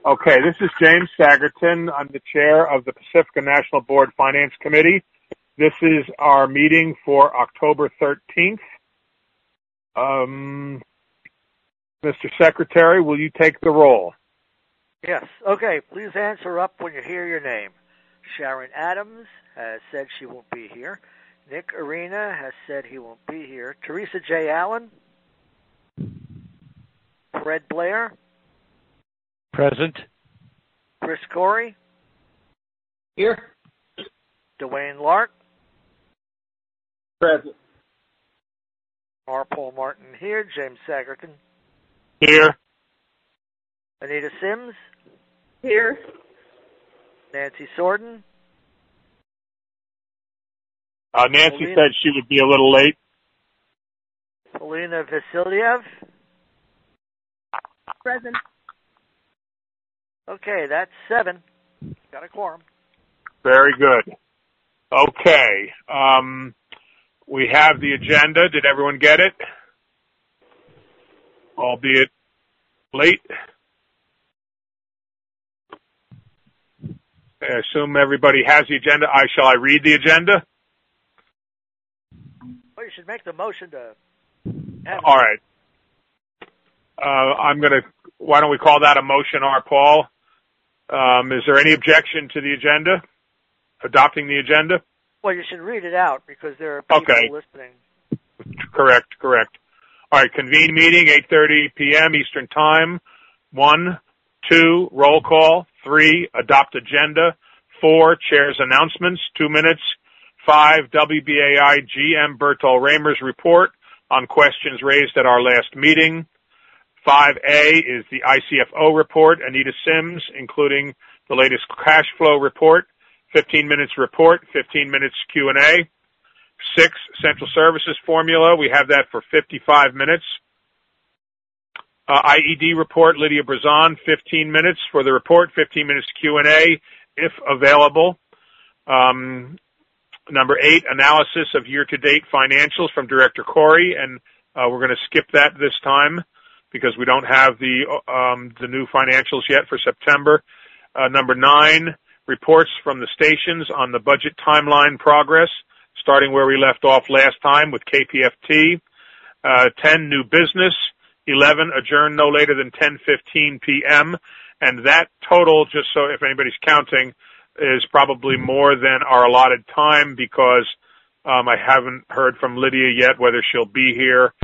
Okay, this is James Sagerton. I'm the chair of the Pacifica National Board Finance Committee. This is our meeting for October 13th. Mr. Secretary, will you take the roll? Yes. Okay, please answer up when you hear your name. Sharon Adams has said she won't be here. Nick Arena has said he won't be here. Teresa J. Allen? Fred Blair? Present. Chris Corey? Here. Dwayne Lark? Present. R. Paul Martin here. James Sagerton? Here. Anita Sims? Here. Nancy Sorden? Nancy said she would be a little late. Polina Vasiliev? Present. Okay, that's 7. Got a quorum. Very good. Okay. We have the agenda. Did everyone get it? Albeit late. I assume everybody has the agenda. Shall I read the agenda? Well, you should make the motion to have it. All right. Why don't we call that a motion, R. Paul? Is there any objection to the agenda? Adopting the agenda? Well, you should read it out because there are people listening. Correct. All right, convene meeting, 8:30 p.m. Eastern Time. 1, 2, roll call. 3, adopt agenda. 4, chair's announcements, 2 minutes. 5, WBAI GM Bertol Reimers report on questions raised at our last meeting. 5A is the ICFO report, Anita Sims, including the latest cash flow report. 15 minutes report, 15 minutes Q&A. 6, central services formula. We have that for 55 minutes. IED report, Lydia Brazon, 15 minutes for the report, 15 minutes Q&A, if available. Number 8, analysis of year-to-date financials from Director Corey, and we're going to skip that this time because we don't have the new financials yet for September. Number 9, reports from the stations on the budget timeline progress, starting where we left off last time with KPFT. 10, new business. 11, adjourn no later than 10:15 p.m. And that total, just so if anybody's counting, is probably more than our allotted time because I haven't heard from Lydia yet whether she'll be here.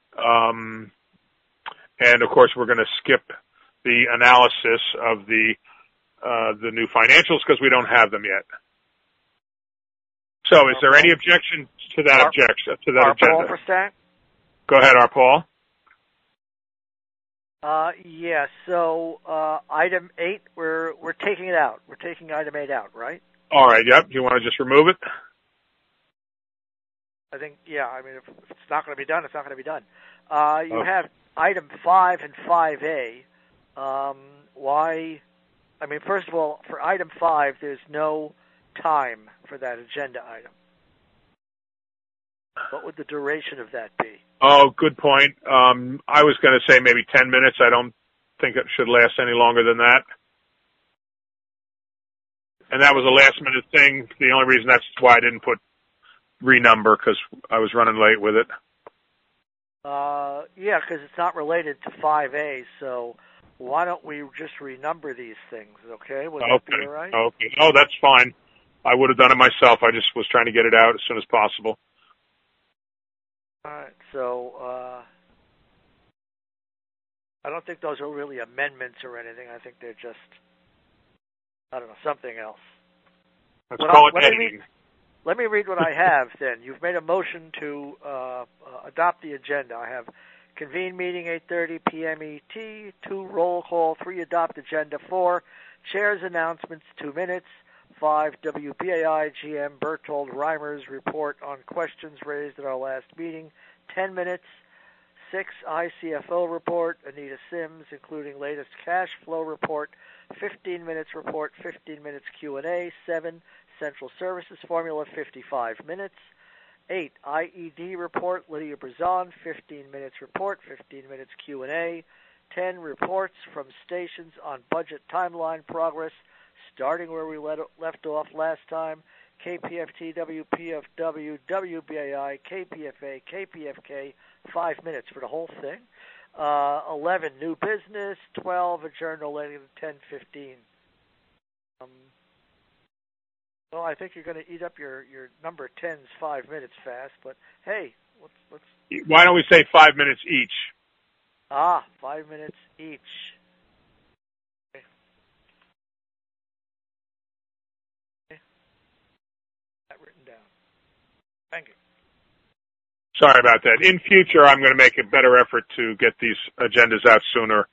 And of course, we're going to skip the analysis of the new financials because we don't have them yet. So, is there any objection to that agenda? For stack? Go ahead, R. Paul. Yeah, so item 8, we're taking it out. We're taking item 8 out, right? All right, yep. You want to just remove it? I think, yeah, I mean, if it's not going to be done, it's not going to be done. You have item 5 and 5A. Why? I mean, first of all, for item 5, there's no time for that agenda item. What would the duration of that be? Oh, good point. I was going to say maybe 10 minutes. I don't think it should last any longer than that. And that was a last-minute thing. The only reason that's why I didn't put renumber because I was running late with it. Yeah, because it's not related to 5A, so why don't we just renumber these things, okay? Would that be all right? Okay. Oh, that's fine. I would have done it myself. I just was trying to get it out as soon as possible. All right, so I don't think those are really amendments or anything. I think they're just, I don't know, something else. Let's call it editing. Let me read what I have then. You've made a motion to adopt the agenda. I have convene meeting 8:30 p.m. ET, 2 roll call, 3 adopt agenda, 4 chair's announcements, 2 minutes, 5 WBAI GM Berthold Reimers report on questions raised at our last meeting, 10 minutes, 6 ICFO report, Anita Sims, including latest cash flow report, 15 minutes report, 15 minutes Q&A, 7 Central Services Formula, 55 minutes, 8 IED report, Lydia Brazon, 15 minutes report, 15 minutes Q&A, 10, reports from stations on budget timeline progress, starting where we left off last time. KPFT, WPFW, WBAI, KPFA, KPFK, 5 minutes for the whole thing. 11, new business. 12, adjourn no later than 10:15. Well, I think you're going to eat up your number 10's 5 minutes fast, but hey, let's. Why don't we say 5 minutes each? 5 minutes each. Okay. That written down. Thank you. Sorry about that. In future, I'm going to make a better effort to get these agendas out sooner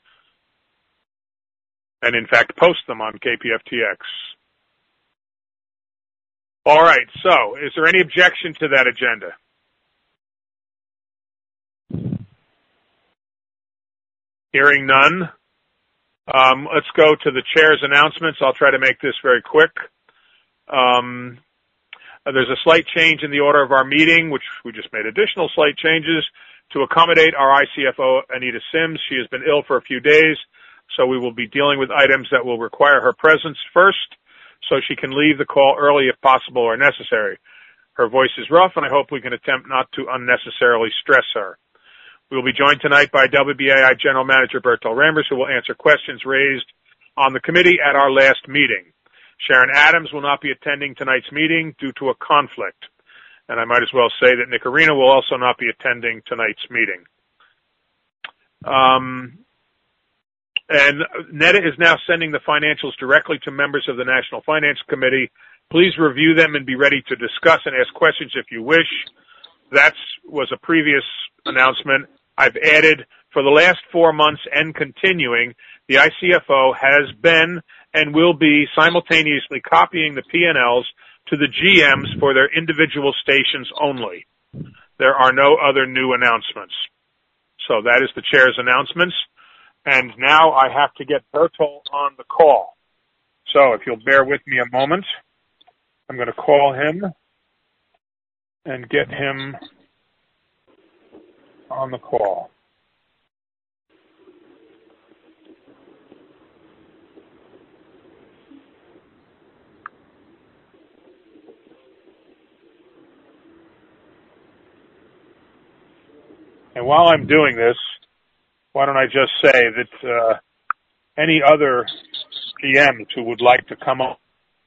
and, in fact, post them on KPFTX. All right, so is there any objection to that agenda? Hearing none, let's go to the chair's announcements. I'll try to make this very quick. There's a slight change in the order of our meeting, which we just made additional slight changes to accommodate our ICFO, Anita Sims. She has been ill for a few days, so we will be dealing with items that will require her presence first, so she can leave the call early if possible or necessary. Her voice is rough, and I hope we can attempt not to unnecessarily stress her. We will be joined tonight by WBAI General Manager Bertolt Rambers, who will answer questions raised on the committee at our last meeting. Sharon Adams will not be attending tonight's meeting due to a conflict. And I might as well say that Nick Arena will also not be attending tonight's meeting. And NEDA is now sending the financials directly to members of the National Finance Committee. Please review them and be ready to discuss and ask questions if you wish. That was a previous announcement. I've added, for the last 4 months and continuing, the ICFO has been and will be simultaneously copying the P&Ls to the GMs for their individual stations only. There are no other new announcements. So that is the chair's announcements. And now I have to get Bertolt on the call. So if you'll bear with me a moment, I'm going to call him and get him on the call. And while I'm doing this, why don't I just say that any other PMs who would like to come on.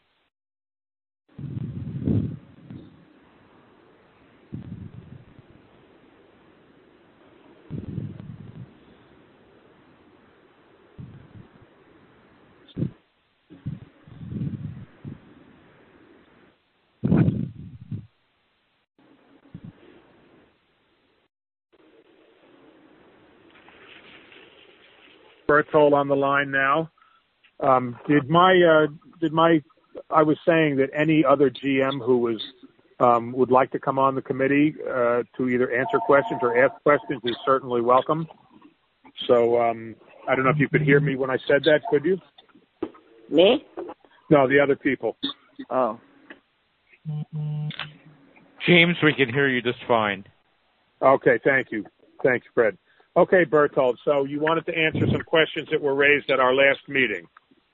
Bertolt on the line now. I was saying that any other GM who was would like to come on the committee to either answer questions or ask questions is certainly welcome. So I don't know if you could hear me when I said that. Could you? Me? No, the other people. Oh. James, we can hear you just fine. Okay, thank you. Thanks, Fred. Okay, Bertolt, so you wanted to answer some questions that were raised at our last meeting.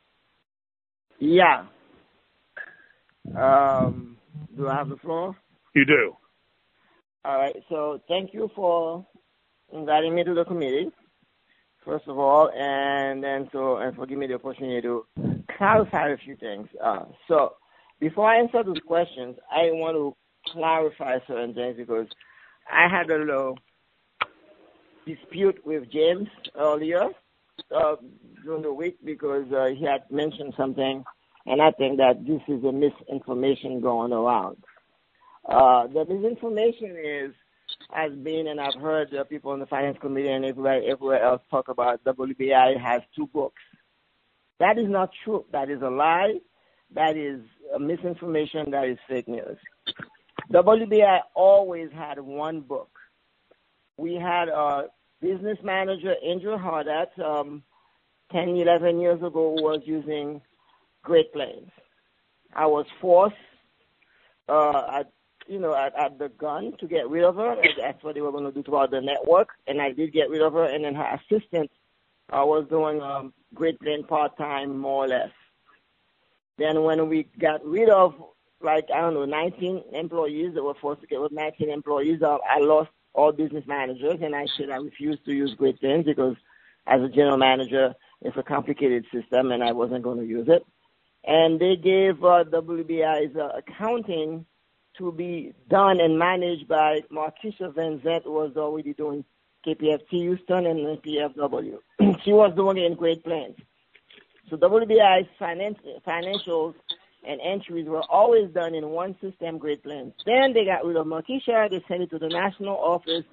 Yeah. Do I have the floor? You do. All right, so thank you for inviting me to the committee, first of all, and for giving me the opportunity to clarify a few things. So before I answer those questions, I want to clarify certain things because I had a little dispute with James earlier during the week because he had mentioned something, and I think that this is a misinformation going around. The misinformation has been, and I've heard people in the Finance Committee and everywhere else talk about WBAI has 2 books. That is not true. That is a lie. That is a misinformation. That is fake news. WBAI always had 1 book. We had a business manager, Andrew Hardat, 10, 11 years ago, who was using Great Plains. I was forced at the gun to get rid of her. That's what they were going to do throughout the network, and I did get rid of her, and then her assistant I was doing Great Plains part-time, more or less. Then when we got rid of, 19 employees, that were forced to get with 19 employees, I lost all business managers, and I said I refused to use Great Plains because as a general manager, it's a complicated system, and I wasn't going to use it. And they gave WBI's accounting to be done and managed by Marquisha Van Zant, who was already doing KPFT Houston and PFW. She was doing it in Great Plains. So WBI's financials and entries were always done in one system, Great Plains. Then they got rid of Marquisha. They sent it to the national office.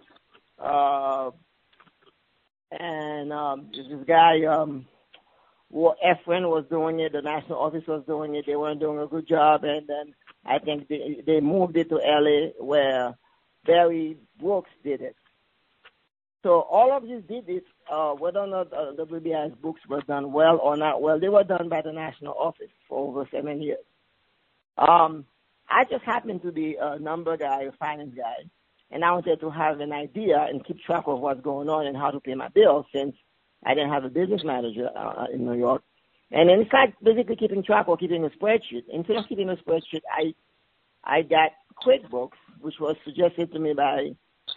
This guy, Efren was doing it. The national office was doing it. They weren't doing a good job. And then I think they moved it to L.A. where Barry Brooks did it. So all of this did it, whether or not WBI's books were done well or not well, they were done by the national office for over 7 years. I just happened to be a number guy, a finance guy, and I wanted to have an idea and keep track of what's going on and how to pay my bills since I didn't have a business manager in New York. And in fact, basically keeping track or keeping a spreadsheet. Instead of keeping a spreadsheet, I got QuickBooks, which was suggested to me by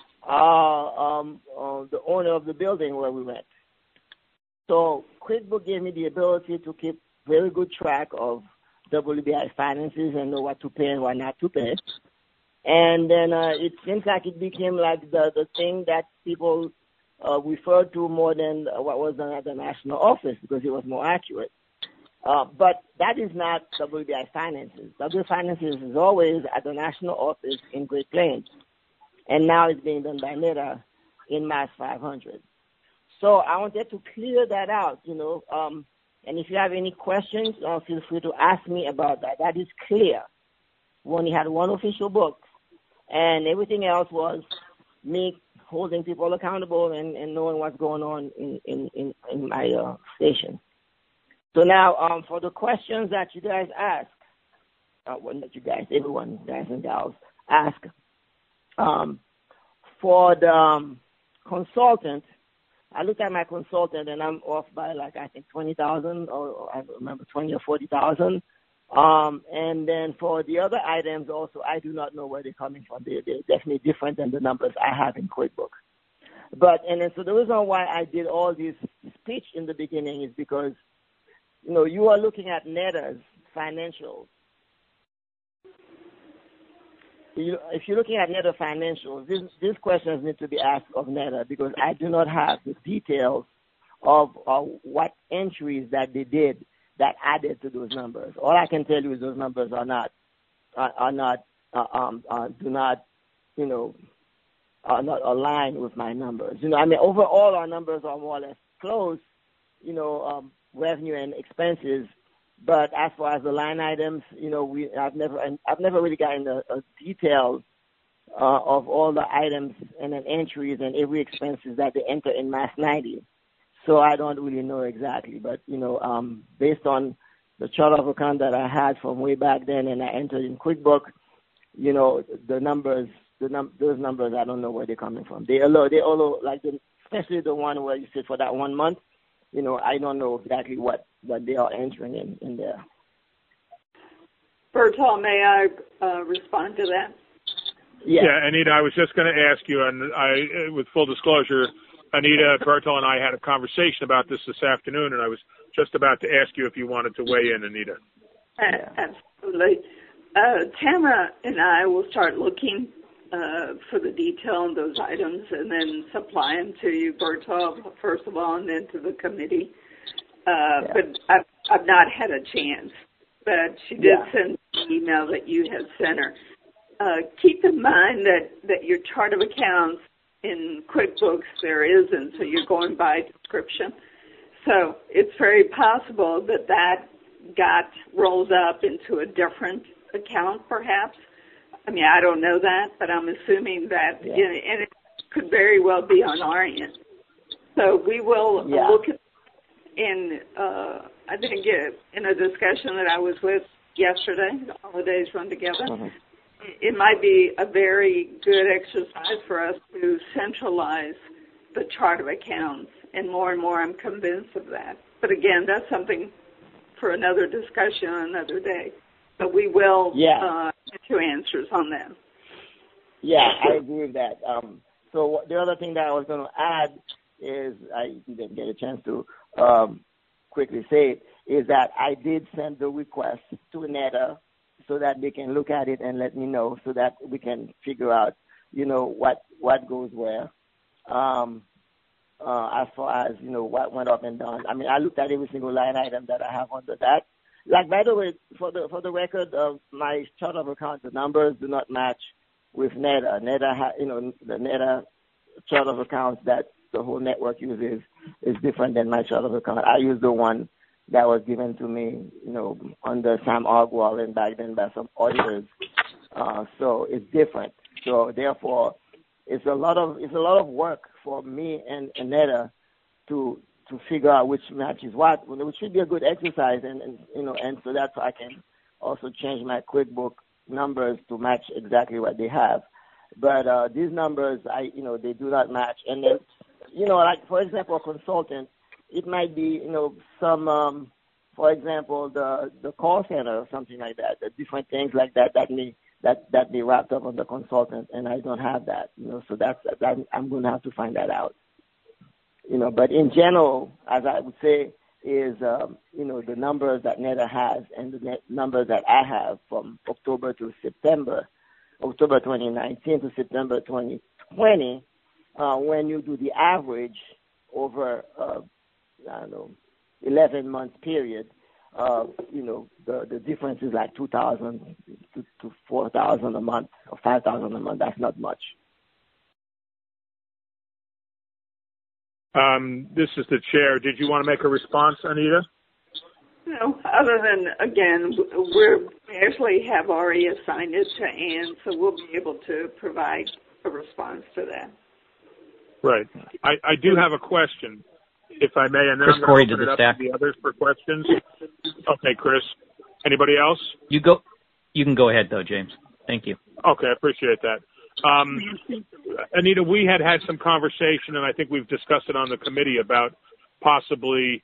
the owner of the building where we went. So QuickBooks gave me the ability to keep very good track of WBI finances and know what to pay and what not to pay. And then it seems like it became like the thing that people referred to more than what was done at the national office because it was more accurate. But that is not WBI finances. WBI finances is always at the national office in Great Plains. And now it's being done by NETA in Mass 500. So I wanted to clear that out, and if you have any questions, feel free to ask me about that. That is clear. We only had one official book, and everything else was me holding people accountable and knowing what's going on in my station. So now for the questions that you guys ask, everyone, guys and gals, ask, for the consultant, I looked at my consultant and I'm off by I think 20,000 or I remember 20 or 40,000. And then for the other items also, I do not know where they're coming from. They're definitely different than the numbers I have in QuickBooks. So the reason why I did all this speech in the beginning is because, you are looking at NETA's financials. If you're looking at NETA financials, these questions need to be asked of NETA because I do not have the details of what entries that they did that added to those numbers. All I can tell you is those numbers do not align with my numbers. Overall our numbers are more or less close, revenue and expenses. But as far as the line items, I've never really gotten a detail of all the items and then entries and every expenses that they enter in Mass 90. So I don't really know exactly. But based on the chart of account that I had from way back then, and I entered in QuickBooks, the numbers, those numbers, I don't know where they're coming from. They all especially the one where you said for that 1 month. I don't know exactly what they are entering in there. Bertol, may I respond to that? Yeah, Anita, I was just going to ask you, and with full disclosure, Anita, Bertol, and I had a conversation about this afternoon, and I was just about to ask you if you wanted to weigh in, Anita. Absolutely. Tamara and I will start looking for the detail on those items and then supply them to you, Bertol, first of all, and then to the committee. But I've not had a chance. But she did send the email that you had sent her. Keep in mind that your chart of accounts in QuickBooks there isn't, so you're going by description. So it's very possible that got rolled up into a different account, perhaps. I mean, I don't know that, but I'm assuming that, and it could very well be on our end. So we will look at, I think in a discussion that I was with yesterday, the holidays run together, it might be a very good exercise for us to centralize the chart of accounts and more I'm convinced of that. But again, that's something for another discussion on another day. But we will get you answers on that. Yeah, I agree with that. So the other thing that I was going to add is, I didn't get a chance to quickly say it, is that I did send the request to NETA so that they can look at it and let me know so that we can figure out, what goes where. As far as, what went up and down. I mean, I looked at every single line item that I have under that. Like, by the way, for the record of my chart of accounts, the numbers do not match with NETA. The NETA chart of accounts that the whole network uses is different than my chart of account. I use the one that was given to me, under Sam Ogwal and back then by some auditors. So it's different. So therefore, it's a lot of work for me and NETA to figure out which matches what, which should be a good exercise, and so that's why I can also change my QuickBook numbers to match exactly what they have. But these numbers, they do not match. And then, like, for example, a consultant, it might be, some, for example, the call center or something like that, the different things like that that they wrapped up on the consultant, and I don't have that, so that I'm going to have to find that out. But in general, as I would say, is, the numbers that NETA has and the numbers that I have from October 2019 to September 2020, when you do the average over, 11-month period, the difference is like $2,000 to $4,000 a month or $5,000 a month. That's not much. This is the chair. Did you want to make a response, Anita? No, other than, again, we actually have already assigned it to Ann, so we'll be able to provide a response to that. Right. I do have a question, if I may, and then Chris I'm Corey going to open to it up staff. to the others for questions. Okay, Chris. Anybody else? You can go ahead, though, James. Thank you. Okay, I appreciate that. Anita, we had some conversation, and I think we've discussed it on the committee about possibly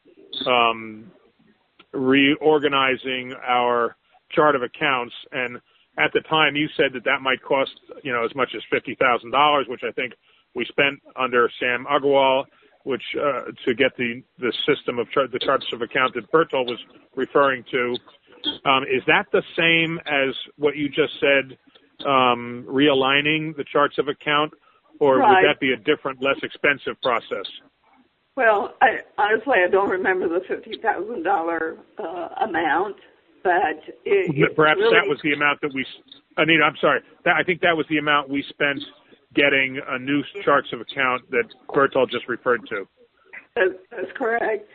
reorganizing our chart of accounts. And at the time, you said that might cost, as much as $50,000, which I think we spent under Sam Agarwal, which to get the system of the charts of account that Bertold was referring to. Is that the same as what you just said, realigning the charts of account, or right. would that be a different, less expensive process? Well, honestly, I don't remember the $50,000 amount, but perhaps really, that was the amount that Anita, I'm sorry. I think that was the amount we spent getting a new charts of account that Bertold just referred to. That's correct.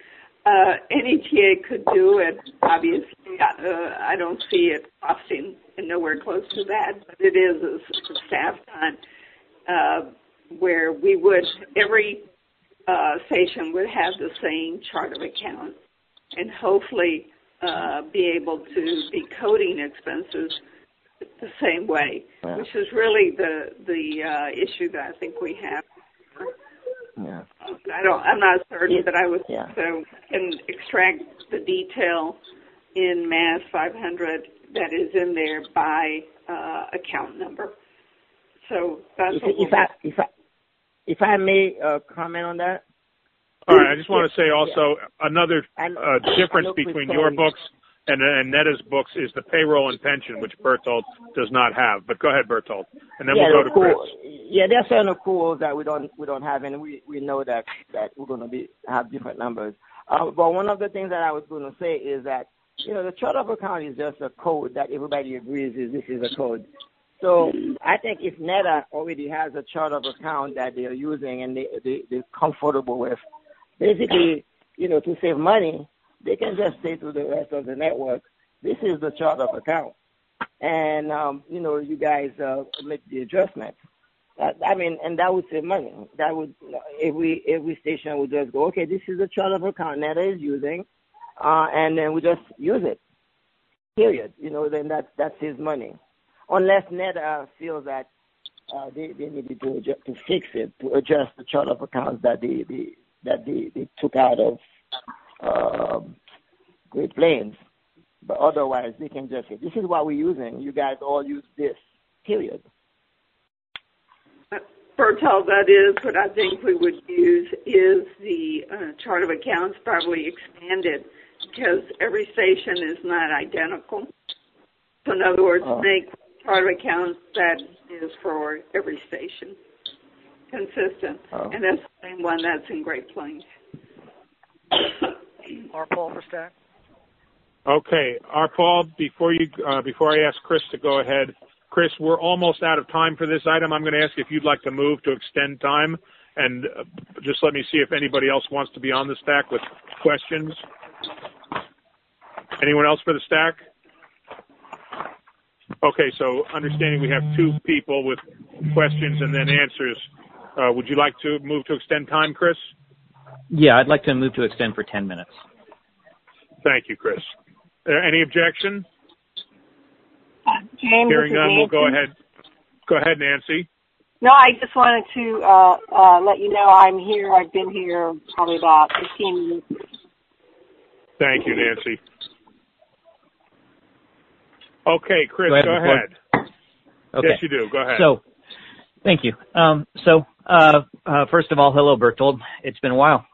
NETA could do it. Obviously, I don't see it costing nowhere close to that, but it is a staff time where we would, every station would have the same chart of account and hopefully be able to be coding expenses the same way, yeah. which is really the issue that I think we have. Yeah. I'm not certain that I would yeah. so can extract the detail in Mass 500 that is in there by account number. So that's if I may comment on that. All right. I just want to say also another difference between your books and NETA's books is the payroll and pension, which Bertold does not have. But go ahead, Bertold, and then we'll go to Chris. Yeah, there are certain accruals that we don't have, and we know that we're going to have different numbers. But one of the things that I was going to say is that the chart of account is just a code that everybody agrees this is a code. So I think if NETA already has a chart of account that they're using and they're comfortable with, basically, to save money, they can just say to the rest of the network, this is the chart of account. And, you guys make the adjustment. And that would save money. That would, every station would just go, okay, this is the chart of account NETA is using, and then we just use it, period. Then that saves money. Unless NETA feels that they needed to fix it, to adjust the chart of accounts that that they took out of Great Plains. But otherwise, they can just say, this is what we're using. You guys all use this, period. Berthold, that is what I think we would use is the chart of accounts, probably expanded, because every station is not identical. So in other words, make chart of accounts that is for every station, consistent. And that's the same one that's in Great Plains. Paul for Stack. Okay, Paul, before I ask Chris to go ahead, Chris, we're almost out of time for this item. I'm going to ask if you'd like to move to extend time, and just let me see if anybody else wants to be on the stack with questions. Anyone else for the stack? Okay, so understanding we have two people with questions and then answers. Would you like to move to extend time, Chris? Yeah, I'd like to move to extend for 10 minutes. Thank you, Chris. Any objection? James, hearing none, we'll go ahead. Go ahead, Nancy. No, I just wanted to let you know I'm here. I've been here probably about 15 minutes. Thank you, Nancy. Okay, Chris, go ahead. Okay. Yes, you do. Go ahead. So, thank you. First of all, hello, Berthold. It's been a while.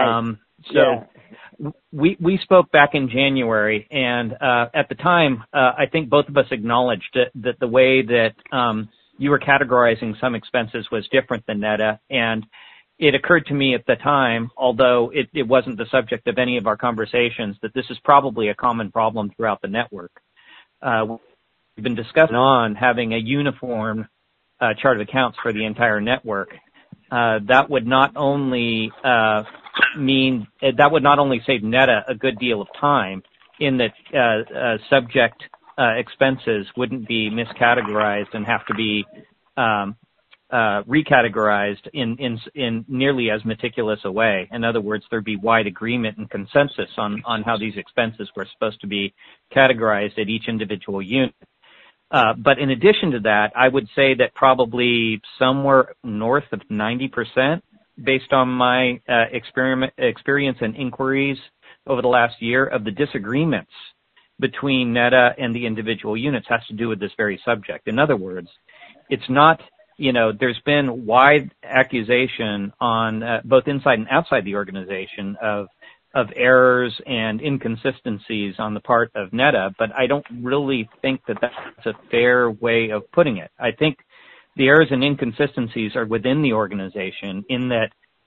We spoke back in January, and at the time, I think both of us acknowledged that the way that you were categorizing some expenses was different than NETA, and it occurred to me at the time, although it wasn't the subject of any of our conversations, that this is probably a common problem throughout the network. We've been discussing on having a uniform chart of accounts for the entire network. That would not only save NETA a good deal of time in that subject expenses wouldn't be miscategorized and have to be recategorized in nearly as meticulous a way. In other words, there'd be wide agreement and consensus on how these expenses were supposed to be categorized at each individual unit. But in addition to that, I would say that probably somewhere north of 90%, based on my experience and inquiries over the last year, of the disagreements between NETA and the individual units has to do with this very subject. In other words, it's not, there's been wide accusation on both inside and outside the organization of errors and inconsistencies on the part of NETA, but I don't really think that that's a fair way of putting it. I think the errors and inconsistencies are within the organization in that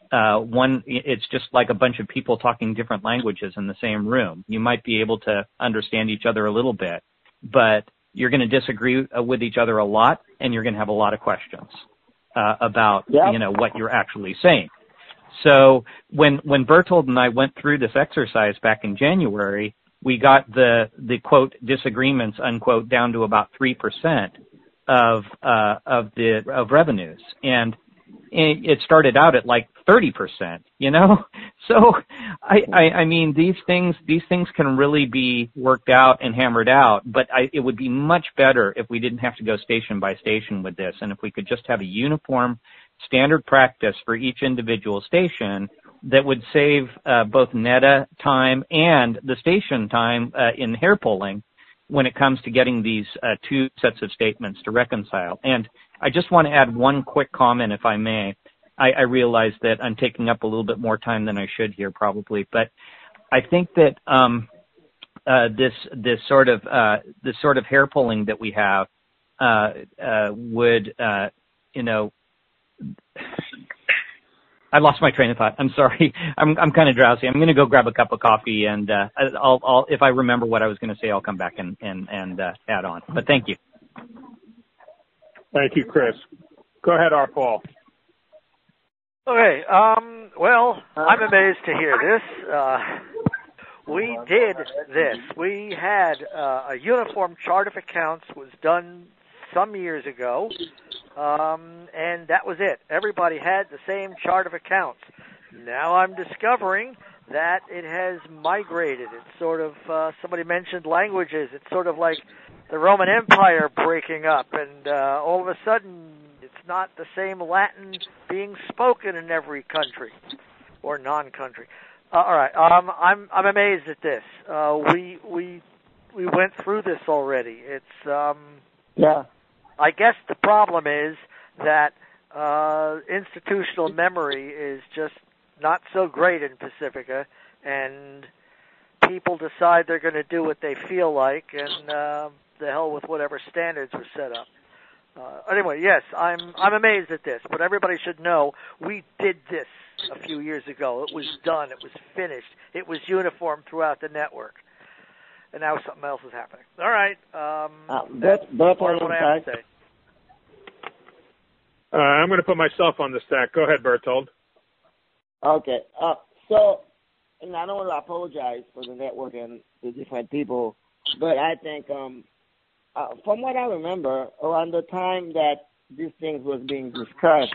it's just like a bunch of people talking different languages in the same room. You might be able to understand each other a little bit, but you're going to disagree with each other a lot, and you're going to have a lot of questions about what you're actually saying. So when Berthold and I went through this exercise back in January, we got the quote disagreements unquote down to about 3% of revenues, and it started out at like 30%. So I mean these things can really be worked out and hammered out, but it would be much better if we didn't have to go station by station with this, and if we could just have a uniform standard practice for each individual station that would save both NETA time and the station time in hair pulling when it comes to getting these two sets of statements to reconcile. And I just want to add one quick comment, if I may. I realize that I'm taking up a little bit more time than I should here probably, but I think that this sort of hair pulling that we have would I lost my train of thought. I'm sorry. I'm kind of drowsy. I'm going to go grab a cup of coffee, and I'll if I remember what I was going to say, I'll come back and add on. But thank you. Thank you, Chris. Go ahead, Paul. Okay. Well, I'm amazed to hear this. We did this. We had a uniform chart of accounts was done some years ago. And that was it. Everybody had the same chart of accounts. Now I'm discovering that it has migrated. It's sort of, somebody mentioned languages. It's sort of like the Roman Empire breaking up, and all of a sudden it's not the same Latin being spoken in every country. or non-country. All right. I'm amazed at this. We went through this already. It's Yeah. I guess the problem is that institutional memory is just not so great in Pacifica, and people decide they're going to do what they feel like, and the hell with whatever standards were set up. Anyway, yes, I'm amazed at this, but everybody should know we did this a few years ago. It was done. It was finished. It was uniform throughout the network. And now something else is happening. All right. That's part of what I have to say. I'm going to put myself on the stack. Go ahead, Berthold. Okay. So, and I don't want to apologize for the network and the different people, but I think from what I remember, around the time that these things was being discussed,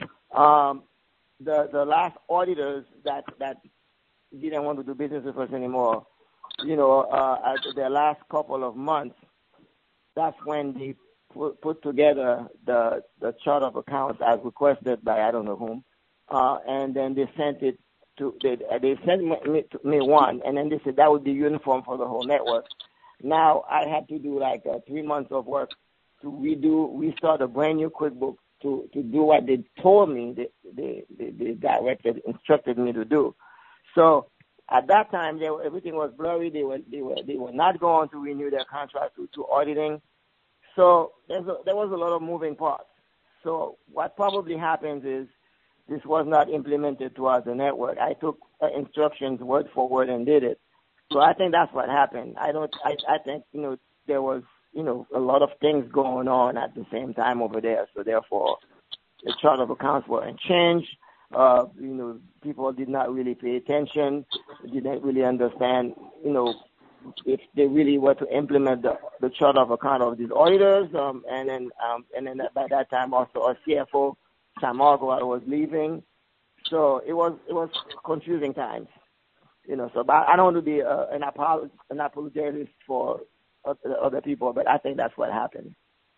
the last auditors that didn't want to do business with us anymore, at their last couple of months, that's when they put together the chart of accounts as requested by I don't know whom, and then they sent it to they sent me one, and then they said that would be uniform for the whole network. Now I had to do like 3 months of work to restart a brand new QuickBook to do what they told me they instructed me to do. So at that time, everything was blurry. They were not going to renew their contract to auditing. So there was a lot of moving parts. So what probably happens is this was not implemented throughout the network. I took instructions word for word and did it. So I think that's what happened. I think there was a lot of things going on at the same time over there. So therefore, the chart of accounts weren't changed. People did not really pay attention, didn't really understand, if they really were to implement the chart of account of these auditors. And then by that time also our CFO, Sam Argowal, was leaving. So it was confusing times, so but I don't want to be an apologist for other people, but I think that's what happened.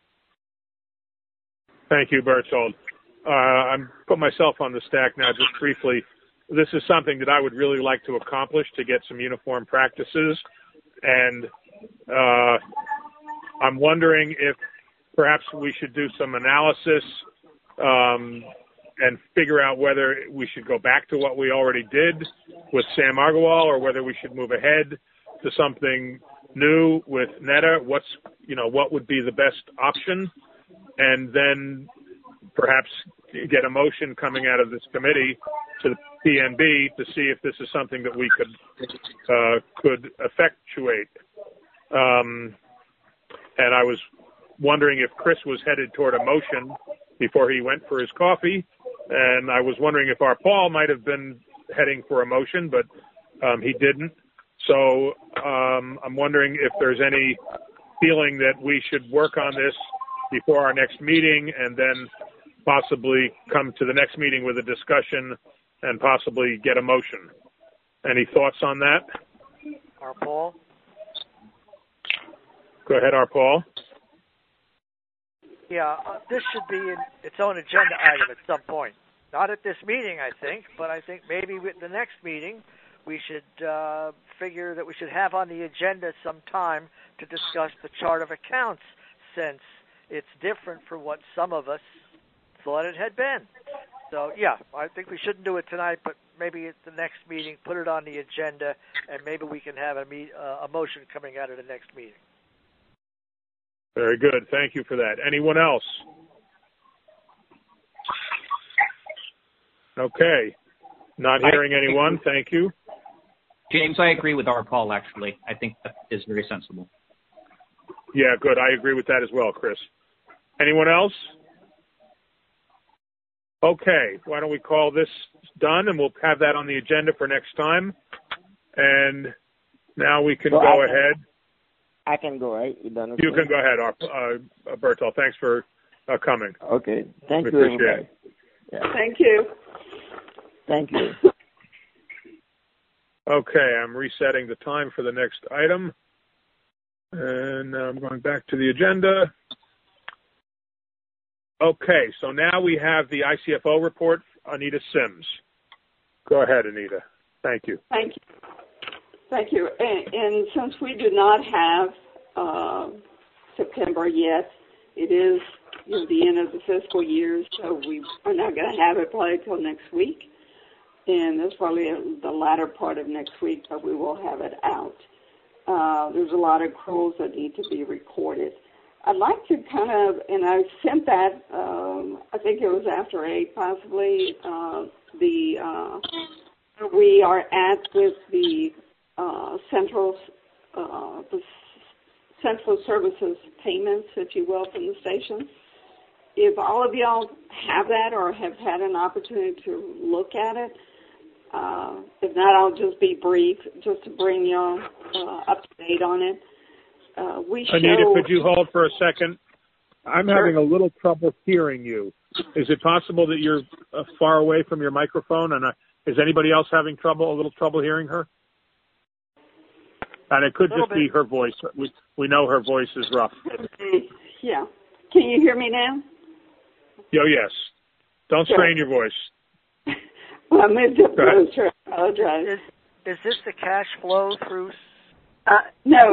Thank you, Berthold. I'm put myself on the stack now just briefly. This is something that I would really like to accomplish to get some uniform practices. And I'm wondering if perhaps we should do some analysis and figure out whether we should go back to what we already did with Sam Argowal or whether we should move ahead to something new with Netta. What would be the best option? And then perhaps get a motion coming out of this committee to the PNB to see if this is something that we could effectuate. And I was wondering if Chris was headed toward a motion before he went for his coffee, and I was wondering if our Paul might have been heading for a motion, but he didn't. So I'm wondering if there's any feeling that we should work on this before our next meeting and then possibly come to the next meeting with a discussion and possibly get a motion. Any thoughts on that? Our Paul? Go ahead, our Paul. Yeah, this should be its own agenda item at some point. Not at this meeting, I think, but I think maybe with the next meeting we should figure that we should have on the agenda some time to discuss the chart of accounts, since it's different from what some of us thought it had been. So, yeah, I think we shouldn't do it tonight, but maybe at the next meeting, put it on the agenda, and maybe we can have a motion coming out of the next meeting. Very good. Thank you for that. Anyone else? Okay. Not hearing anyone. Thank you. James, I agree with our Paul, actually. I think that is very sensible. Yeah, good. I agree with that as well, Chris. Anyone else? Okay. Why don't we call this done, and we'll have that on the agenda for next time. And now we can go ahead. I can go, right? You can go ahead, Berthold. Thanks for coming. Okay. Thank you, appreciate everybody. it. Yeah. Thank you. Thank you. Okay, I'm resetting the time for the next item. And now I'm going back to the agenda. Okay, so now we have the ICFO report, Anita Sims. Go ahead, Anita. Thank you. Thank you. Thank you. And since we do not have September yet, it is the end of the fiscal year, so we are not going to have it probably until next week. And that's probably the latter part of next week, but we will have it out. There's a lot of accruals that need to be recorded. I'd like to and I sent that, I think it was after 8 possibly, we are at with the central services payments, if you will, from the station. If all of y'all have that or have had an opportunity to look at it, if not, I'll just be brief, just to bring y'all up to date on it. Anita, could you hold for a second? I'm having a little trouble hearing you. Is it possible that you're far away from your microphone? And is anybody else having a little trouble hearing her? And it could just be her voice. We know her voice is rough. Yeah. Can you hear me now? Oh, yes. Don't strain your voice. Well, I moved up closer. I apologize. Is this the cash flow through? No.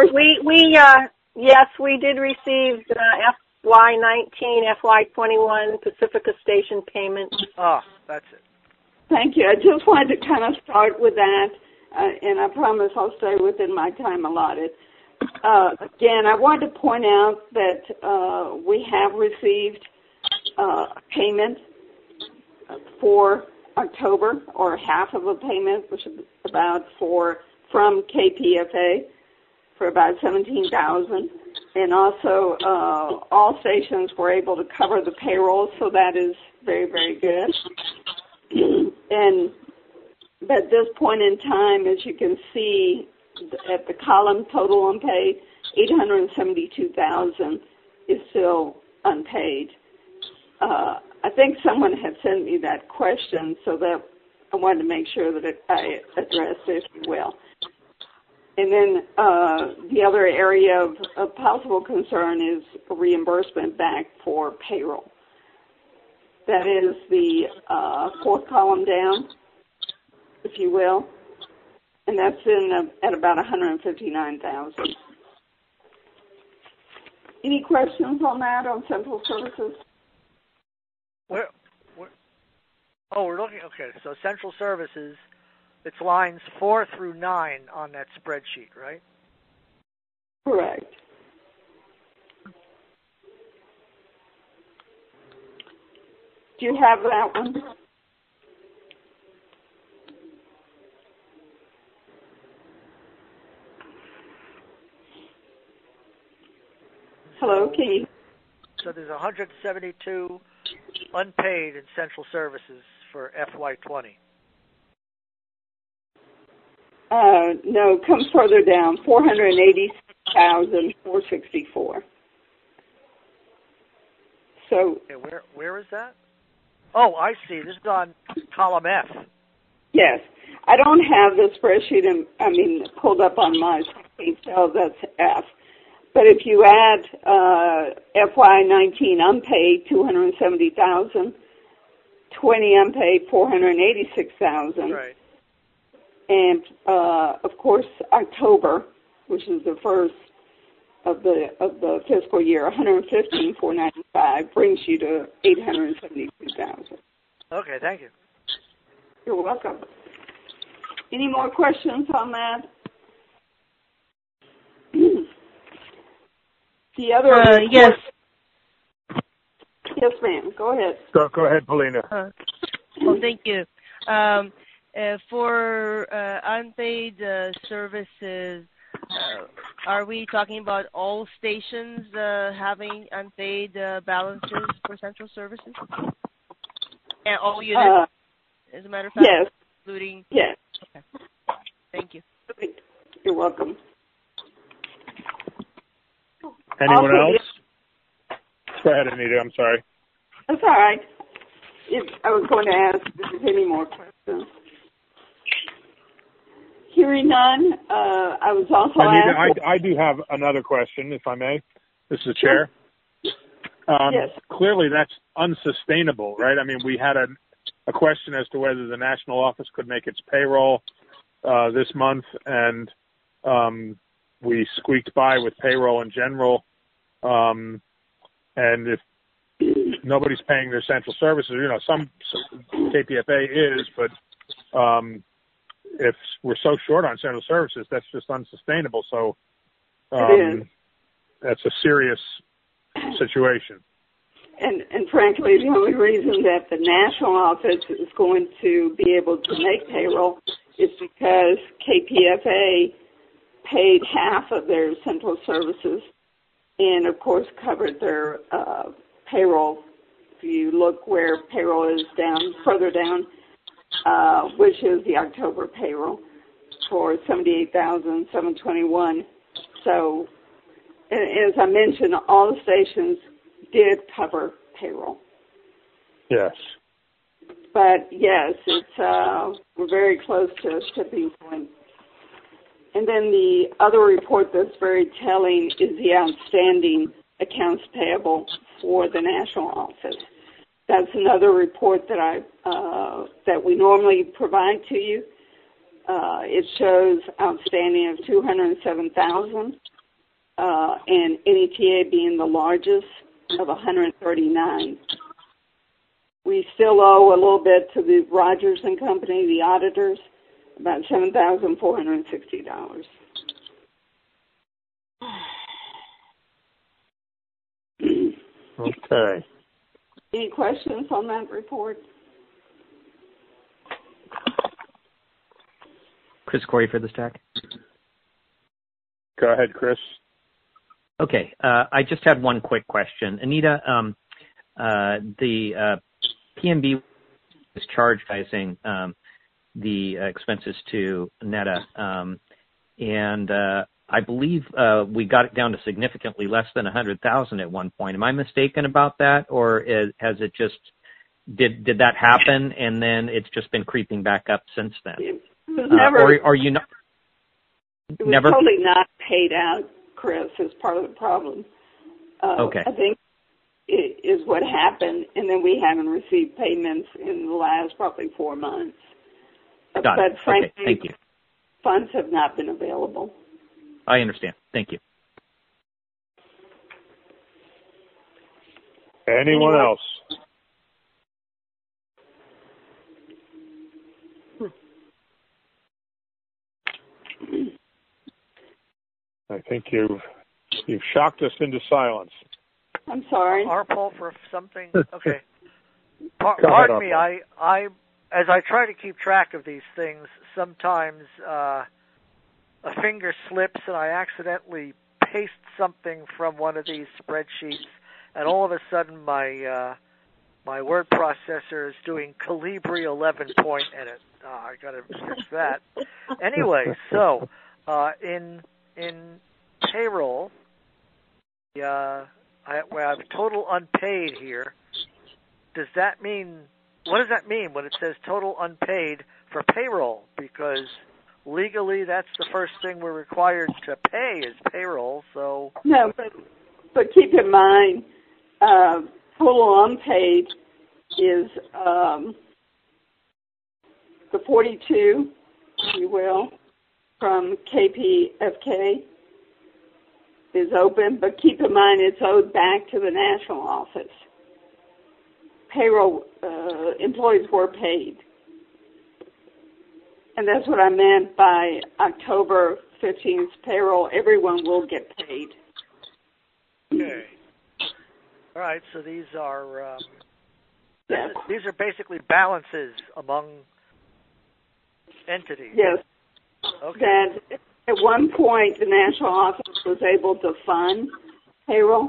Yes, we did receive FY19, FY21 Pacifica Station payments. Oh, that's it. Thank you. I just wanted to kind of start with that, and I promise I'll stay within my time allotted. Again, I wanted to point out that we have received a payment for October, or half of a payment, which is about from KPFA for about $17,000, and also all stations were able to cover the payroll, so that is very, very good. And at this point in time, as you can see at the column total unpaid, $872,000 is still unpaid. I think someone had sent me that question, so that I wanted to make sure that I addressed it, if you will. And then the other area of possible concern is a reimbursement back for payroll. That is the fourth column down, if you will, and that's at about $159,000. Any questions on that, on Central Services? Where? Oh, we're looking. Okay, so Central Services, it's lines 4 through 9 on that spreadsheet, right? Correct. Do you have that one? Hello, can you? So there's 172 unpaid in Central Services for FY20. No, come further down. 480,464. So. Okay, where is that? Oh, I see. This is on column F. Yes. I don't have the spreadsheet, pulled up on my screen, so that's F. But if you add FY19 unpaid, $270,000, 20 unpaid, $486,000, right. And of course October, which is the first of the fiscal year, $115,495 brings you to $872,000. Okay, thank you. You're welcome. Any more questions on that? The other yes. Yes, ma'am. Go ahead. Go ahead, Paulina. Well, thank you. For unpaid services, are we talking about all stations having unpaid balances for Central Services? And all units, as a matter of fact? Yes. Including? Yes. Okay. Thank you. You're welcome. Anyone else? Go ahead, Anita. I'm sorry. That's all right. I was going to ask if there's any more questions. Hearing none, I was also Anita, asked... I do have another question, if I may. This is the chair. Yes. Clearly, that's unsustainable, right? I mean, we had a question as to whether the national office could make its payroll this month, and we squeaked by with payroll in general. And if nobody's paying their central services, some KPFA is, but if we're so short on central services, that's just unsustainable. So that's a serious situation. And frankly, the only reason that the national office is going to be able to make payroll is because KPFA paid half of their central services and, of course, covered their payroll. If you look where payroll is down, further down, which is the October payroll for $78,721. So, as I mentioned, all the stations did cover payroll. Yes. But yes, it's we're very close to a tipping point. And then the other report that's very telling is the outstanding accounts payable for the national office. That's another report that that we normally provide to you. It shows outstanding of $207,000, and NETA being the largest of $139,000. We still owe a little bit to the Rogers and Company, the auditors, about $7,460. Okay. Any questions on that report? Chris Corey for the Stack. Go ahead, Chris. Okay. I just had one quick question. Anita, the PMB is charging the expenses to NETA, and I believe we got it down to significantly less than $100,000 at one point. Am I mistaken about that, or has it just did that happen and then it's just been creeping back up since then? It was never. Or are you not? It was never totally not paid out, Chris, as part of the problem. Okay. I think it is what happened, and then we haven't received payments in the last probably 4 months. Got it. But frankly, okay. Thank you. Funds have not been available. I understand. Thank you. Anyone else? I think you've shocked us into silence. I'm sorry. Arpol for something. Okay. Pardon me. I as I try to keep track of these things, sometimes a finger slips and I accidentally paste something from one of these spreadsheets, and all of a sudden my word processor is doing Calibri 11 point edit. I got to fix that. Anyway, so in payroll, we have total unpaid here. Does that mean? What does that mean when it says total unpaid for payroll? Because legally, that's the first thing we're required to pay is payroll. So no, but keep in mind, total unpaid is the 42, if you will, from KPFK is open, but keep in mind it's owed back to the national office. Payroll employees were paid. And that's what I meant by October 15th payroll. Everyone will get paid. Okay. All right. So these are these are basically balances among entities. Yes. Okay. That at one point the national office was able to fund payroll,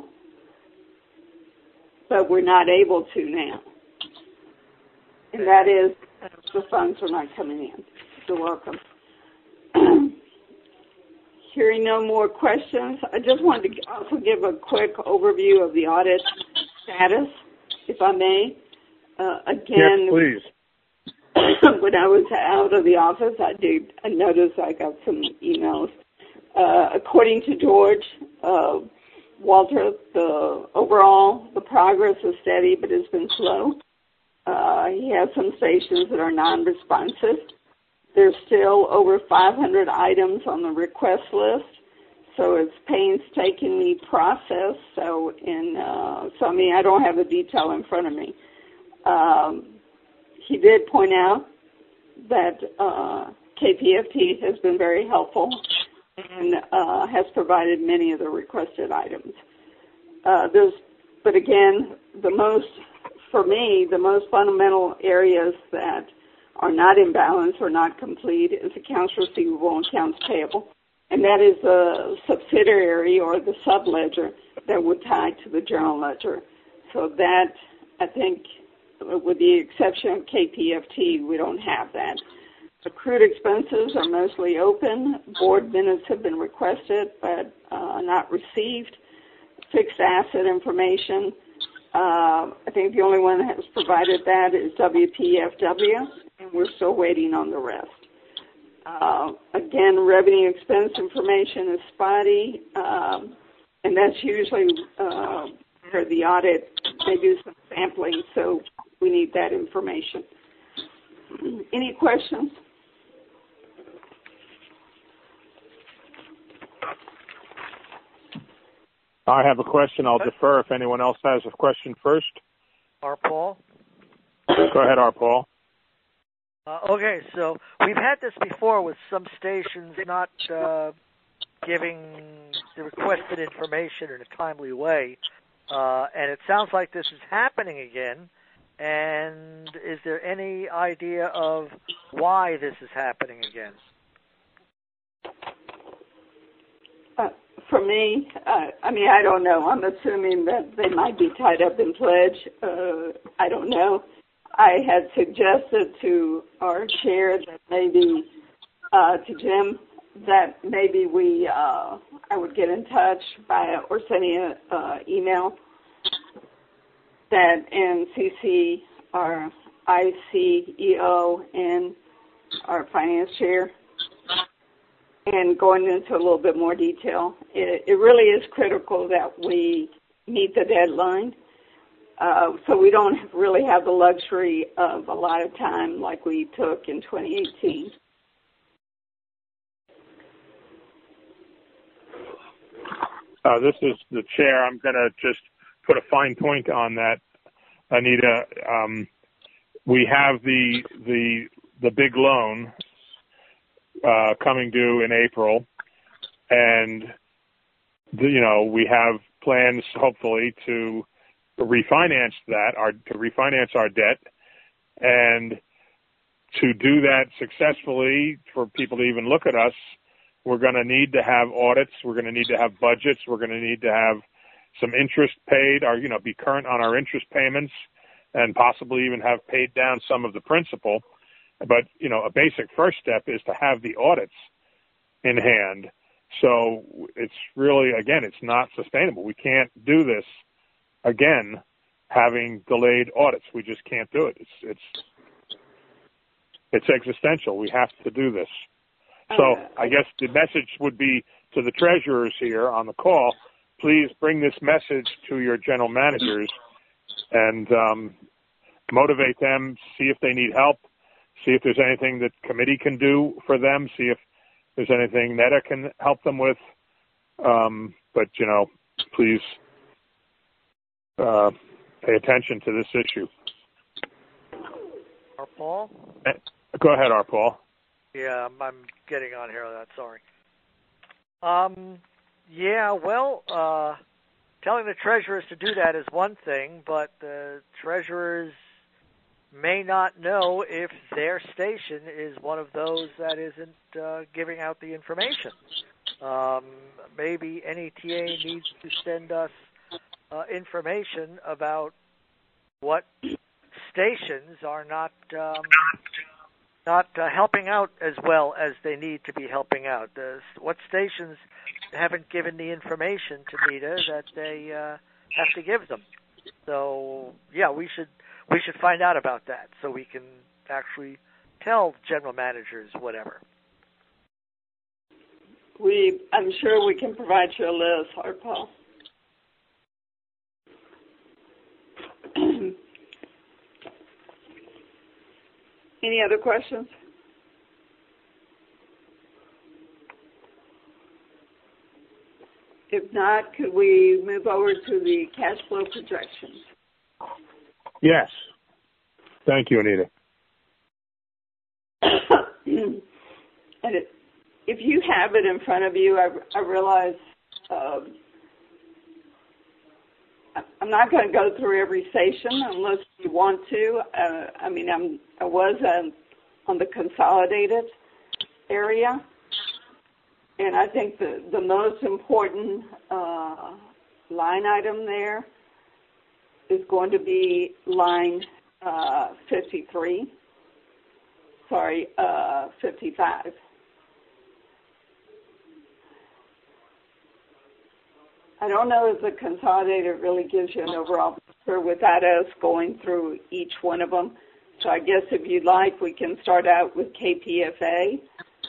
but we're not able to now. And that is the funds are not coming in. You're welcome. Hearing no more questions, I just wanted to also give a quick overview of the audit status, if I may. Again, yes, please. When I was out of the office, I noticed I got some emails. According to George, Walter, the progress is steady, but it's been slow. He has some stations that are non-responsive. There's still over 500 items on the request list, so it's painstakingly processed. So I don't have the detail in front of me. He did point out that KPFT has been very helpful and has provided many of the requested items. But again, for me, the most fundamental areas that are not in balance or not complete is accounts receivable and accounts payable. And that is a subsidiary or the subledger that would tie to the general ledger. So that, I think, with the exception of KPFT, we don't have that. Accrued expenses are mostly open. Board minutes have been requested but not received. Fixed asset information, I think the only one that has provided that is WPFW, and we're still waiting on the rest. Again, revenue expense information is spotty, and that's usually for the audit. They do some sampling, so we need that information. Any questions? I have a question. I'll defer if anyone else has a question first. R. Paul? Go ahead, R. Paul. Okay, so we've had this before with some stations not giving the requested information in a timely way, and it sounds like this is happening again. And is there any idea of why this is happening again? For me, I don't know. I'm assuming that they might be tied up in pledge. I don't know. I had suggested to our chair that maybe, to Jim, that maybe I would get in touch or send an email that NCC, our ICEO, and our finance chair, and going into a little bit more detail. It really is critical that we meet the deadline, so we don't really have the luxury of a lot of time like we took in 2018. This is the chair. I'm going to just put a fine point on that, Anita. We have the big loan coming due in April, and we have plans hopefully to refinance our debt, and to do that successfully, for people to even look at us, we're going to need to have audits, we're going to need to have budgets, we're going to need to have some interest paid, or be current on our interest payments, and possibly even have paid down some of the principal. But, a basic first step is to have the audits in hand. So it's really, again, it's not sustainable. We can't do this again, having delayed audits. We just can't do it. It's existential. We have to do this. So I guess the message would be to the treasurers here on the call, please bring this message to your general managers and motivate them, see if they need help, see if there's anything that committee can do for them, see if there's anything NETA can help them with. But, please pay attention to this issue. R. Paul? Go ahead, R. Paul. Yeah, I'm getting on here on that, sorry. Telling the treasurers to do that is one thing, but the treasurers may not know if their station is one of those that isn't giving out the information. Maybe NETA needs to send us information about what stations are not helping out as well as they need to be helping out. What stations haven't given the information to NETA that they have to give them. So, yeah, we should find out about that so we can actually tell general managers whatever. I'm sure we can provide you a list, Art Paul. Any other questions? If not, could we move over to the cash flow projections? Yes. Thank you, Anita. And if you have it in front of you, I realize I'm not going to go through every station unless you want to. I was on the consolidated area, and I think the most important line item there is going to be line 55. I don't know if the consolidated really gives you an overall picture without us going through each one of them. So I guess if you'd like, we can start out with KPFA.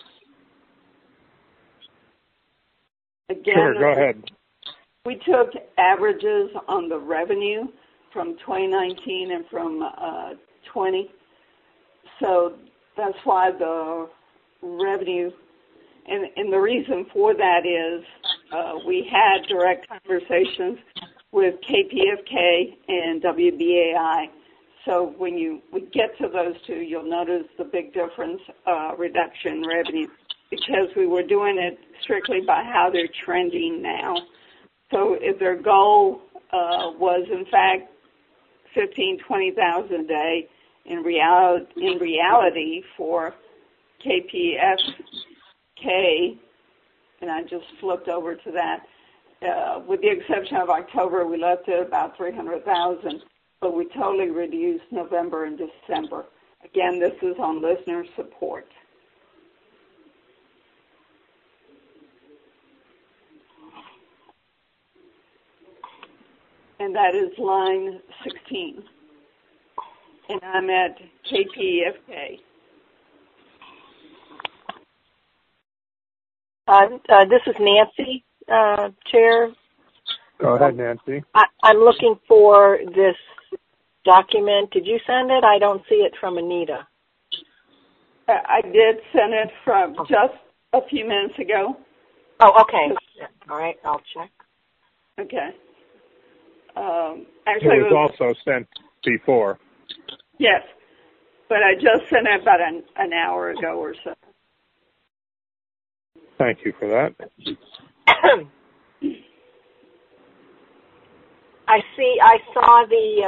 Again, sure, go ahead. We took averages on the revenue from 2019 and from 20. So that's why the revenue, and the reason for that is we had direct conversations with KPFK and WBAI. So when we get to those two, you'll notice the big difference, reduction in revenue, because we were doing it strictly by how they're trending now. So if their goal was, in fact, 15,000, 20,000 a day, in reality for KPFK, and I just flipped over to that, with the exception of October, we left it about 300,000, but we totally reduced November and December. Again, this is on listener support. And that is line 16. And I'm at KPFK. This is Nancy, Chair. Go ahead, Nancy. I'm looking for this document. Did you send it? I don't see it from Anita. I did send it from just a few minutes ago. Oh, okay. All right, I'll check. Okay. Actually, it was also sent before. Yes, but I just sent it about an hour ago or so. Thank you for that. I saw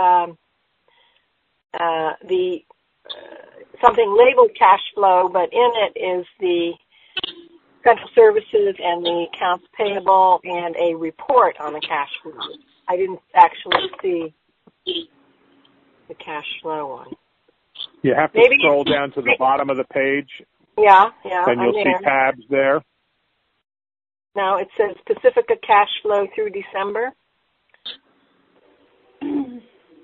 the something labeled cash flow, but in it is the central services and the accounts payable and a report on the cash flow. I didn't actually see the cash flow one. You have to scroll down to the bottom of the page. Yeah. And you'll see tabs there. No, it says Pacifica cash flow through December. And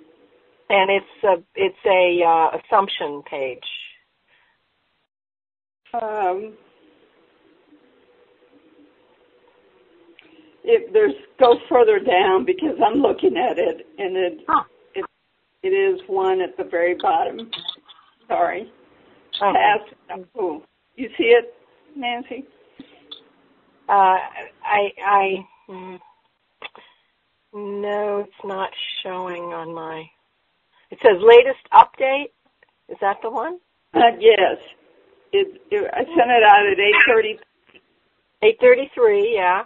it's a assumption page. Go further down because I'm looking at it, and it is one at the very bottom. Sorry. Okay. Oh, you see it, Nancy? No, it's not showing on my. It says latest update. Is that the one? Yes. I sent it out at 8:30. 8:33. Yeah.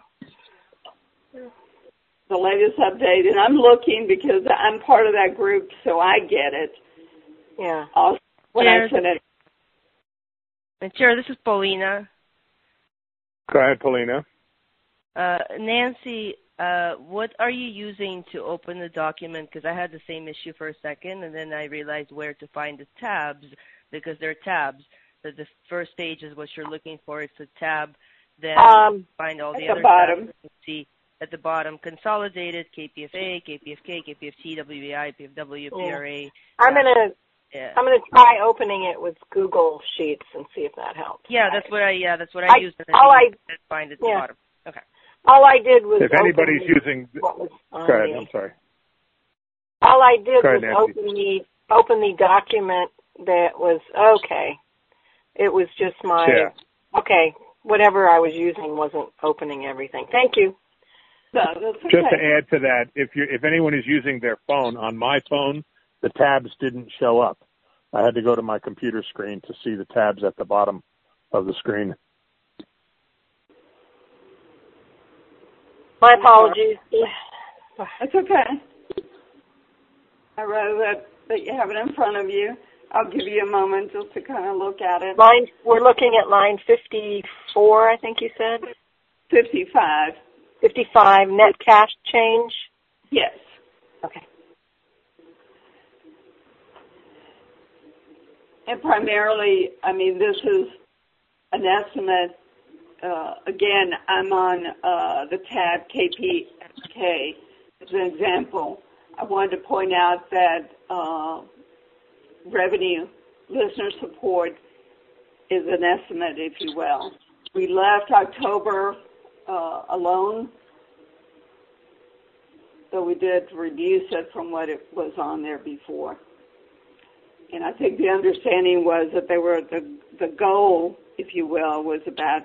The latest update, and I'm looking because I'm part of that group, so I get it. Yeah. When I sent it. Chair, this is Paulina. Go ahead, Paulina. Nancy, what are you using to open the document? Because I had the same issue for a second, and then I realized where to find the tabs, because they're tabs. So the first page is what you're looking for. It's a tab. Then find all the other tabs. You can see at the bottom, consolidated, KPFA, KPFK, KPFT, WBI, PFW, PRA. I'm gonna try opening it with Google Sheets and see if that helps. Yeah, that's what I used. Find it at the bottom. Okay. All I did was. If anybody's using, go ahead. I'm sorry. All I did was open the document that was okay. It was just okay, whatever I was using wasn't opening everything. Thank you. No, that's okay. Just to add to that, if anyone is using their phone, on my phone, the tabs didn't show up. I had to go to my computer screen to see the tabs at the bottom of the screen. My apologies. That's okay. I'd rather that you have it in front of you. I'll give you a moment just to kind of look at it. We're looking at line 54, I think you said? 55. 55, net cash change? Yes. Okay. And primarily, I mean, this is an estimate. Again, I'm on the tab KPFK as an example. I wanted to point out that revenue, listener support, is an estimate, if you will. We left October alone, so we did reduce it from what it was on there before. And I think the understanding was that they were the goal, if you will, was about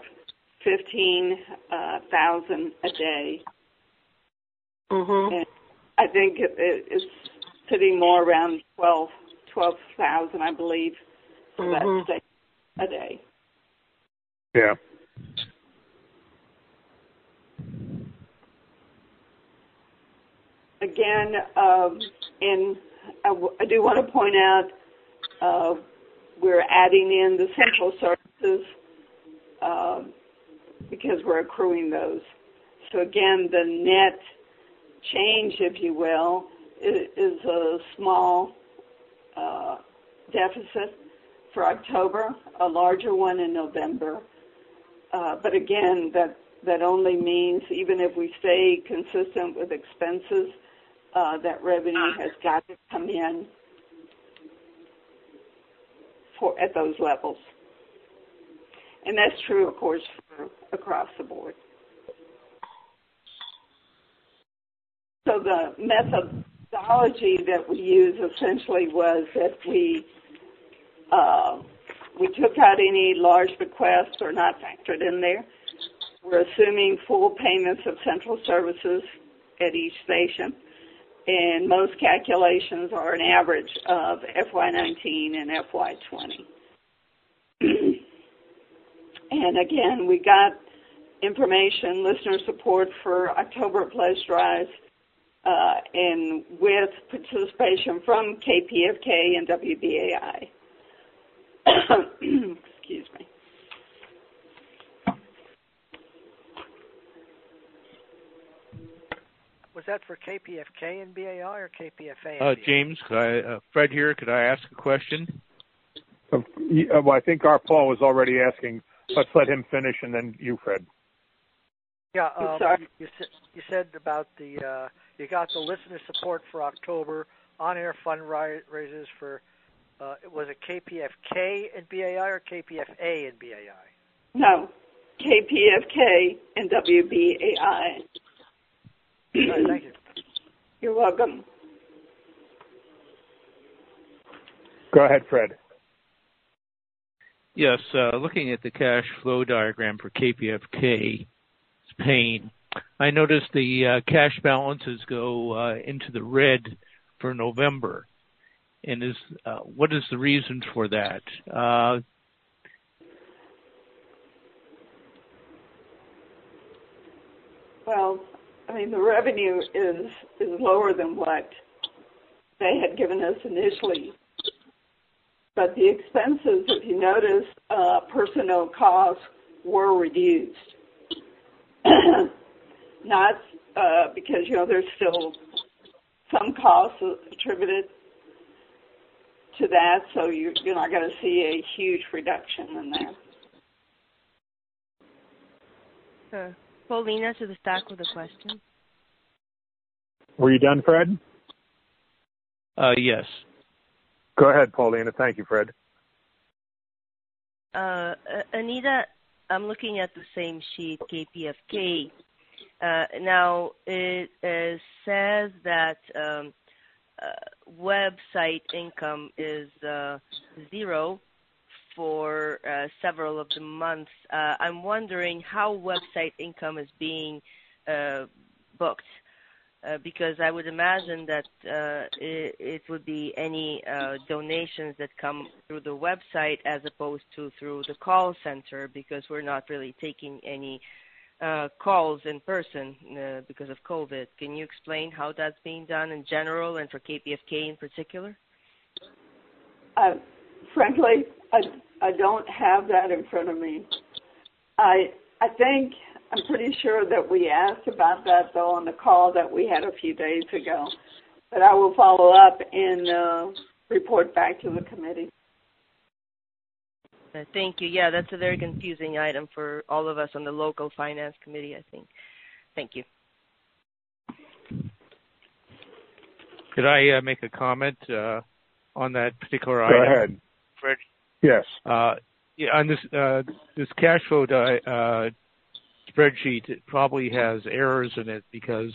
15,000 a day. Mm-hmm. And I think it's sitting more around 12,000, I believe, for that state a day. Yeah. Again, and I do want to point out we're adding in the central services because we're accruing those. So again, the net change, if you will, is a small deficit for October, a larger one in November. But again, that only means even if we stay consistent with expenses, that revenue has got to come in at those levels. And that's true, of course, across the board. So the methodology that we use essentially was that we took out any large bequests or not factored in there. We're assuming full payments of central services at each station. And most calculations are an average of FY19 and FY20. And again, we got information, listener support for October pledge drives, and with participation from KPFK and WBAI. Excuse me. Was that for KPFK and BAI or KPFA and BAI? James, Fred here. Could I ask a question? Well, I think our Paul was already asking. Let's let him finish, and then you, Fred. Yeah, you said about you got the listener support for October, on-air fundraisers for, was it KPFK and BAI or KPFA and BAI? No, KPFK and WBAI. All right, thank you. You're welcome. Go ahead, Fred. Yes, looking at the cash flow diagram for KPFK, Spain, I noticed the cash balances go into the red for November. And what is the reason for that? Well, I mean, the revenue is lower than what they had given us initially. But the expenses, if you notice, personnel costs were reduced. Not because, there's still some costs attributed to that, so you're not going to see a huge reduction in that. Paulina to the stack with a question. Were you done, Fred? Yes. Go ahead, Paulina. Thank you, Fred. Anita, I'm looking at the same sheet, KPFK. Now, it says that website income is zero for several of the months. I'm wondering how website income is being booked, because I would imagine that it would be any donations that come through the website as opposed to through the call center, because we're not really taking any calls in person because of COVID. Can you explain how that's being done in general and for KPFK in particular? Frankly, I don't have that in front of me. I'm pretty sure that we asked about that, though, on the call that we had a few days ago. But I will follow up and report back to the committee. Thank you. Yeah, that's a very confusing item for all of us on the local finance committee, I think. Thank you. Could I make a comment on that particular item? Go ahead. Fred? Yes. Yeah, on this cash flow spreadsheet, it probably has errors in it because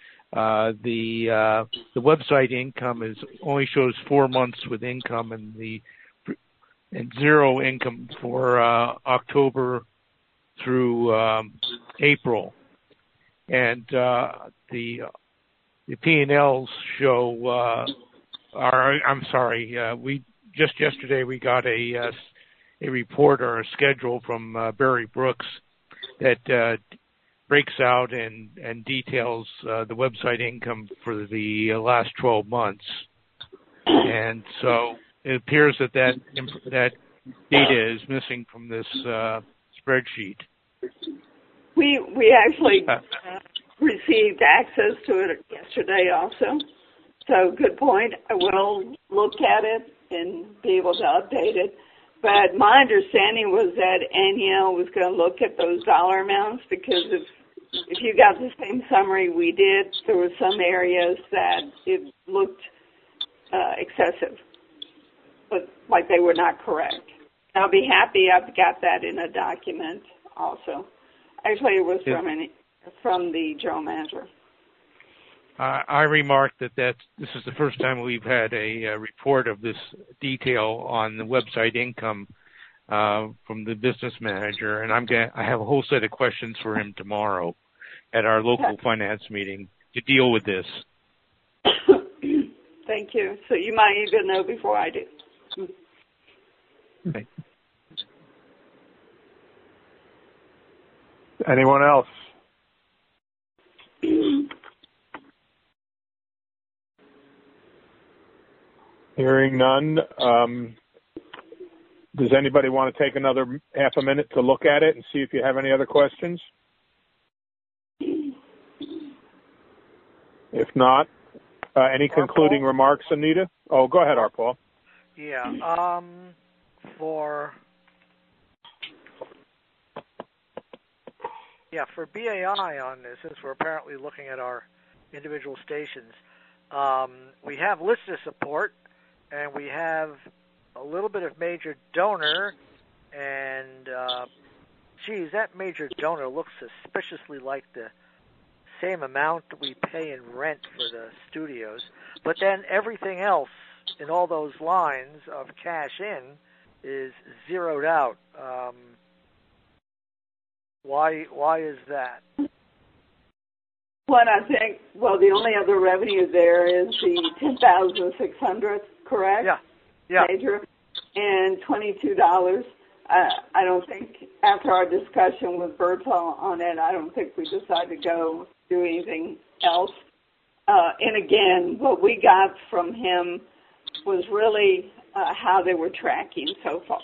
the website income only shows 4 months with income and zero income for October through April, and the P&Ls show. We just yesterday we got a report or a schedule from Barry Brooks that breaks out and details the website income for the last 12 months, and so it appears that data is missing from this spreadsheet. We actually received access to it yesterday also. So good point. I will look at it and be able to update it. But my understanding was that Aniel was going to look at those dollar amounts, because if you got the same summary we did, there were some areas that it looked excessive, but like they were not correct. I'll be happy I've got that in a document also. Actually, it was from the general manager. I remarked that this is the first time we've had a report of this detail on the website income from the business manager, and I have a whole set of questions for him tomorrow at our local finance meeting to deal with this. Thank you. So you might even know before I do. Okay. Anyone else? Hearing none. Does anybody want to take another half a minute to look at it and see if you have any other questions? If not, any concluding remarks, Anita? Oh, go ahead, Paul. Yeah. For BAI on this, since we're apparently looking at our individual stations, we have listener support, and we have a little bit of major donor, and that major donor looks suspiciously like the same amount that we pay in rent for the studios, but then everything else in all those lines of cash in is zeroed out. Why is that? What I think, the only other revenue there is the $10,600, correct? Yeah. Major, and $22. I don't think, after our discussion with Berto on it, I don't think we decided to go do anything else. And again, what we got from him was really how they were tracking so far.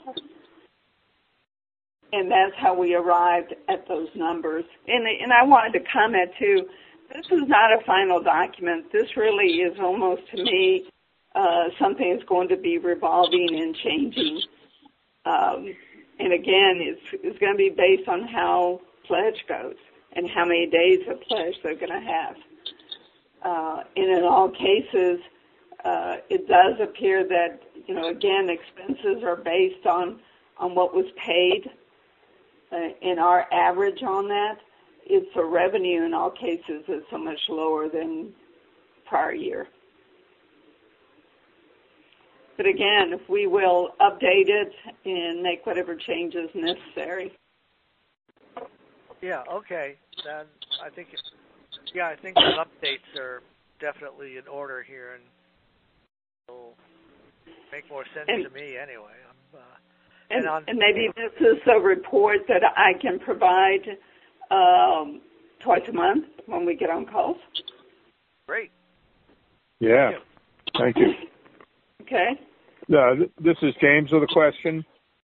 And that's how we arrived at those numbers. And I wanted to comment, too, this is not a final document. This really is almost, to me, something that's going to be revolving and changing. And again, it's going to be based on how pledge goes and how many days of pledge they're going to have. And in all cases, it does appear that, again, expenses are based on what was paid. And our average on that, it's a revenue in all cases is so much lower than prior year. But again, we will update it and make whatever changes necessary. Yeah, okay. Then I think the updates are definitely in order here, and will make more sense to me anyway. And maybe this is a report that I can provide twice a month when we get on calls. Great. Yeah. Thank you. Okay. This is James with a question.